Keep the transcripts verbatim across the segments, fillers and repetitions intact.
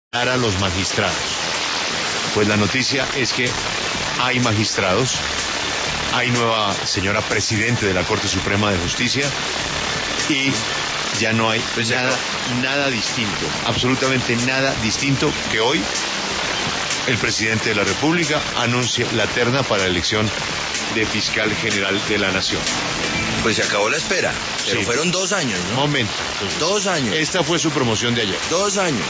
a los magistrados. Pues la noticia es que hay magistrados, hay nueva señora presidente de la Corte Suprema de Justicia y ya no hay pues nada, nada distinto, absolutamente nada distinto que hoy el presidente de la República anuncia la terna para la elección de fiscal general de la Nación. Pues se acabó la espera, pero sí. Fueron dos años, ¿no? Momento. Dos años. Esta fue su promoción de ayer. Dos años.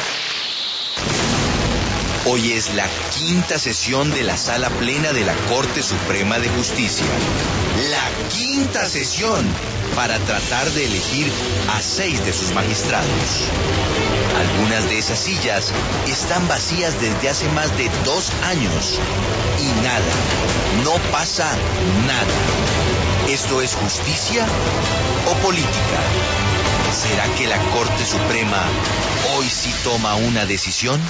Hoy es la quinta sesión de la Sala Plena de la Corte Suprema de Justicia. La quinta sesión para tratar de elegir a seis de sus magistrados. Algunas de esas sillas están vacías desde hace más de dos años. Y nada, no pasa nada. ¿Esto es justicia o política? ¿Será que la Corte Suprema hoy sí toma una decisión?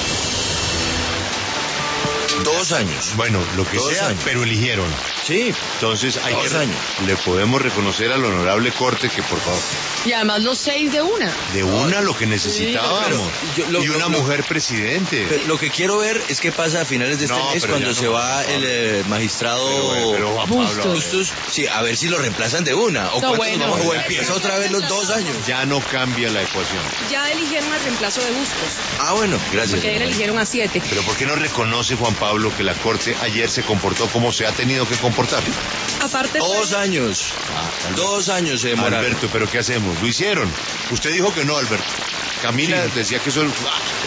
Dos años. Bueno, lo que Dos sea, años. pero eligieron. Sí. Entonces hay Dos que años. le podemos reconocer al honorable Corte que por favor Y además los seis de una. de una lo que necesitábamos. pero yo- lo- y una lo- lo- mujer presidente. Pero lo que quiero ver es qué pasa a finales de este No, mes pero cuando ya no se va, va no, el eh, magistrado Pero, pero, Juan Bustos. Pablo, Bustos. Sí, a ver si lo reemplazan de una. O, No, cuántos bueno. vamos- o empieza otra vez los dos años. ya no cambia la ecuación. Ya eligieron al reemplazo de Bustos, Ah, bueno, gracias. porque ayer eligieron a siete. Pero ¿por qué no reconoce Juan Pablo que la Corte ayer se comportó como se ha tenido que comportar? Aparte, Dos años. Ah, Dos años se demoraron. Alberto, pero ¿qué hacemos? Lo hicieron. Usted dijo que no, Alberto. Camila Sí. decía que eso... Ah,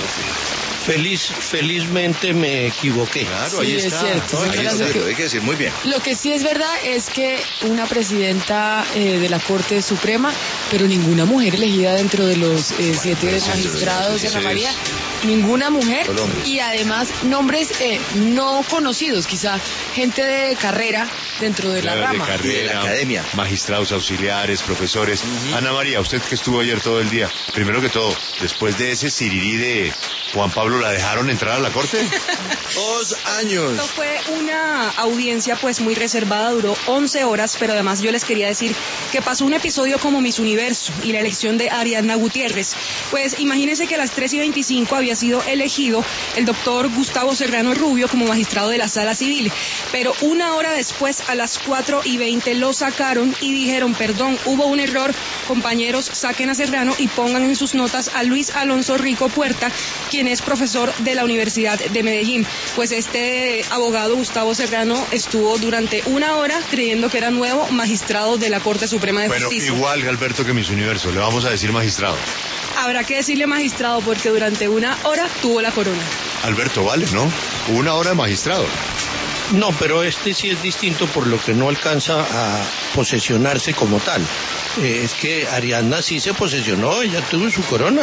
Feliz, felizmente me equivoqué. claro, Sí, ahí es está. cierto, No, sí, ahí Hay que Gracias. está. decirlo, hay que decir muy bien. Lo que sí es verdad es que una presidenta eh, de la Corte Suprema, pero ninguna mujer elegida dentro de los eh, siete eso es- magistrados de eso Ana es- María, ninguna mujer Solo hombres. y además nombres eh, no conocidos, quizá gente de carrera dentro de la Claro, rama. de carrera, Y de la academia. magistrados auxiliares, profesores. Ana María, usted que estuvo ayer todo el día, primero que todo, después de ese sirirí de Juan Pablo, ¿la dejaron entrar a la Corte? Dos años. esto fue una audiencia pues muy reservada, duró once horas, pero además yo les quería decir que pasó un episodio como Miss Universo y la elección de Ariadna Gutiérrez. Pues imagínense que a las tres y veinticinco había sido elegido el doctor Gustavo Serrano Rubio como magistrado de la Sala Civil, pero una hora después, a las cuatro y veinte, lo sacaron y dijeron, perdón, hubo un error, compañeros, saquen a Serrano y pongan en sus notas a Luis Alonso Rico Puerta, quien es profesor de la Universidad de Medellín. Pues este abogado Gustavo Serrano estuvo durante una hora creyendo que era nuevo magistrado de la Corte Suprema de Bueno, Justicia. igual Alberto que Miss Universo, le vamos a decir magistrado. Habrá que decirle magistrado porque durante una hora tuvo la corona. Alberto, vale, ¿no? Una hora de magistrado. No, pero este sí es distinto por lo que no alcanza a posesionarse como tal. Eh, es que Ariadna sí se posesionó, ella tuvo su corona.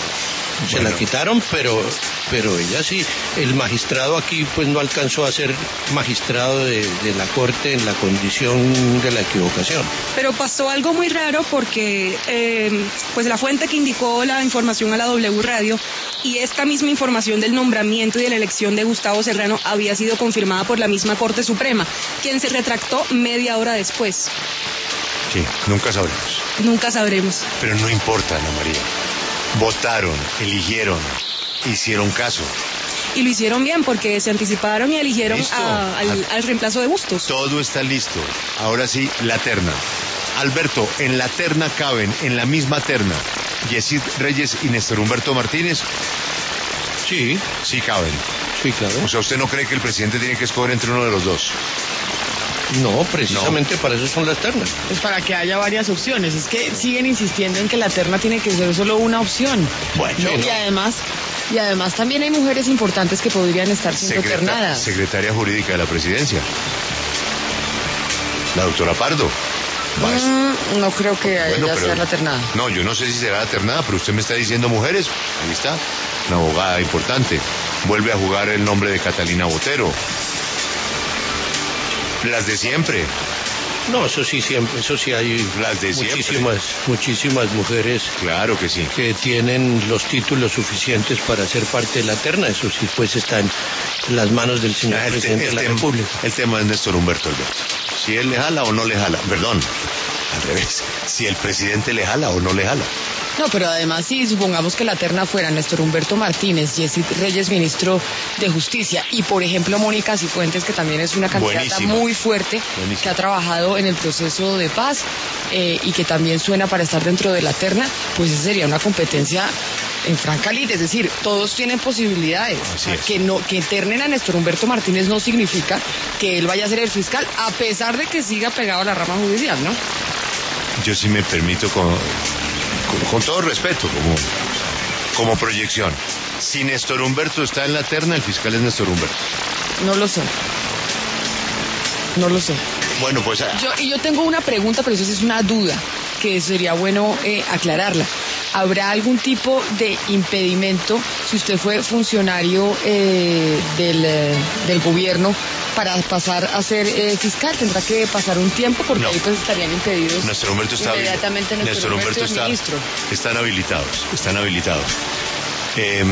Se Bueno. la quitaron, pero pero ella sí. El magistrado aquí pues no alcanzó a ser magistrado de, de la Corte en la condición de la equivocación. Pero pasó algo muy raro porque eh, pues la fuente que indicó la información a la W Radio y esta misma información del nombramiento y de la elección de Gustavo Serrano había sido confirmada por la misma Corte Suprema, quien se retractó media hora después. Sí, nunca sabremos. Nunca sabremos. Pero no importa, Ana María. Votaron, eligieron, hicieron caso. Y lo hicieron bien porque se anticiparon y eligieron Listo. a- al, al reemplazo de Bustos. Todo está listo. Ahora sí, la terna. Alberto, en la terna caben, en la misma terna, Yesid Reyes y Néstor Humberto Martínez. Sí, Sí caben. sí, claro. O sea, ¿usted no cree que el presidente tiene que escoger entre uno de los dos? No, precisamente para eso son las ternas. Pues para que haya varias opciones. Es que siguen insistiendo en que la terna tiene que ser solo una opción. Bueno, ¿no? sí, ¿no? Y además, y además también hay mujeres importantes que podrían estar siendo Secreta- ternadas. secretaria jurídica de la presidencia. La doctora Pardo. Va, es- Mm, no creo que Bueno, ella pero- sea la ternada. No, yo no sé si será la ternada, pero usted me está diciendo mujeres. Ahí está, una abogada importante. Vuelve a jugar el nombre de Catalina Botero. Las de siempre. No, eso sí siempre, eso sí hay Las de siempre. muchísimas, muchísimas mujeres Claro que sí. que tienen los títulos suficientes para ser parte de la terna. Eso sí, pues está en las manos del señor El, te- presidente el de la tema, República. el tema es Néstor Humberto Alberto. Si él le jala o no le jala. Perdón, al revés. Si el presidente le jala o no le jala. No, pero además si supongamos que la terna fuera Néstor Humberto Martínez, Jessy Reyes, ministro de Justicia, y por ejemplo Mónica Cifuentes, que también es una candidata Buenísima. muy fuerte, Buenísima. que ha trabajado en el proceso de paz eh, y que también suena para estar dentro de la terna, pues esa sería una competencia en franca lid, es decir, todos tienen posibilidades. Así es. Que no, que ternen a Néstor Humberto Martínez no significa que él vaya a ser el fiscal, a pesar de que siga pegado a la rama judicial, ¿no? Yo sí me permito, con, con, con todo respeto, como, como proyección. Si Néstor Humberto está en la terna, el fiscal es Néstor Humberto. No lo sé. No lo sé. Bueno, pues... Yo, y yo tengo una pregunta, pero eso sí es una duda, que sería bueno eh, aclararla. ¿Habrá algún tipo de impedimento si usted fue funcionario eh, del, eh, del gobierno para pasar a ser eh, fiscal? ¿Tendrá que pasar un tiempo? Porque No. ahí pues estarían impedidos. Néstor Humberto está inmediatamente Néstor, Néstor Humberto Humberto es está, ministro. están habilitados, están habilitados. Eh,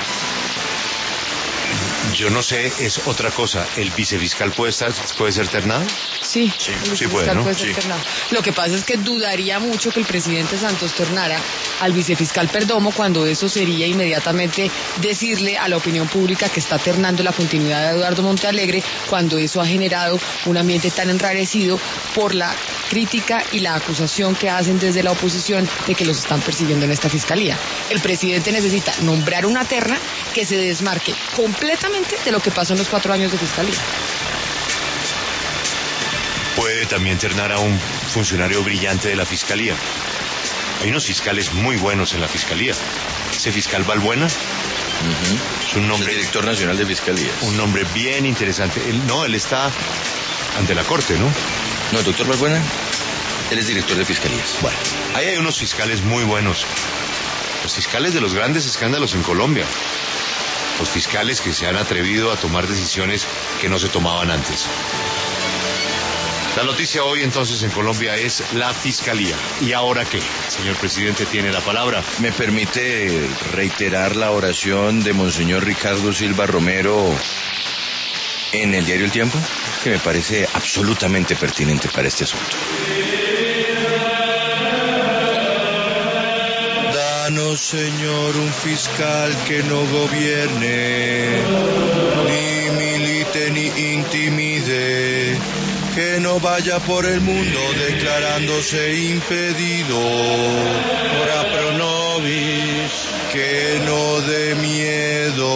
yo no sé, es otra cosa. ¿El vicefiscal puede estar, puede ser ternado? Sí, Sí, el sí fiscal puede, ¿no? puede ser Sí. ternado. Lo que pasa es que dudaría mucho que el presidente Santos ternara al vicefiscal Perdomo, cuando eso sería inmediatamente decirle a la opinión pública que está ternando la continuidad de Eduardo Montealegre, cuando eso ha generado un ambiente tan enrarecido por la crítica y la acusación que hacen desde la oposición de que los están persiguiendo en esta fiscalía. El presidente necesita nombrar una terna que se desmarque completamente de lo que pasó en los cuatro años de fiscalía. Puede también ternar a un funcionario brillante de la fiscalía. Hay unos fiscales muy buenos en la fiscalía. Ese fiscal Balbuena Uh-huh. es un nombre, Es el director nacional de fiscalías. un nombre bien interesante. Él, no, él está ante la corte, ¿no? No, el doctor Balbuena, él es director de fiscalías. Bueno, ahí hay unos fiscales muy buenos. Los fiscales de los grandes escándalos en Colombia. Los fiscales que se han atrevido a tomar decisiones que no se tomaban antes. La noticia hoy entonces en Colombia es la fiscalía. ¿Y ahora qué? Señor presidente, tiene la palabra. ¿Me permite reiterar la oración de Monseñor Ricardo Silva Romero en el diario El Tiempo? Que me parece absolutamente pertinente para este asunto. Danos, Señor, un fiscal que no gobierne, ni milite ni intimide, que no vaya por el mundo declarándose impedido. Ora pro nobis. Que no dé miedo,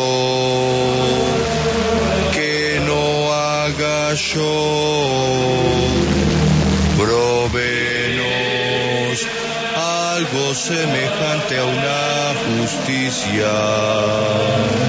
que no haga show. Provenos algo semejante a una justicia